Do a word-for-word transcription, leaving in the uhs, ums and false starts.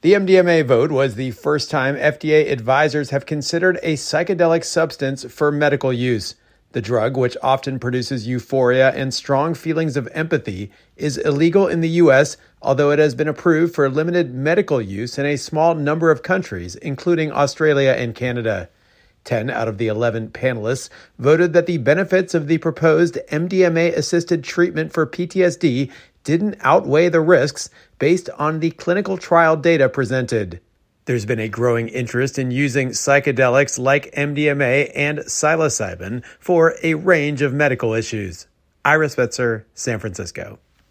The M D M A vote was the first time F D A advisors have considered a psychedelic substance for medical use. The drug, which often produces euphoria and strong feelings of empathy, is illegal in the U S, although it has been approved for limited medical use in a small number of countries, including Australia and Canada. Ten out of the eleven panelists voted that the benefits of the proposed M D M A-assisted treatment for P T S D didn't outweigh the risks based on the clinical trial data presented. There's been a growing interest in using psychedelics like M D M A and psilocybin for a range of medical issues. Ira Spitzer, San Francisco.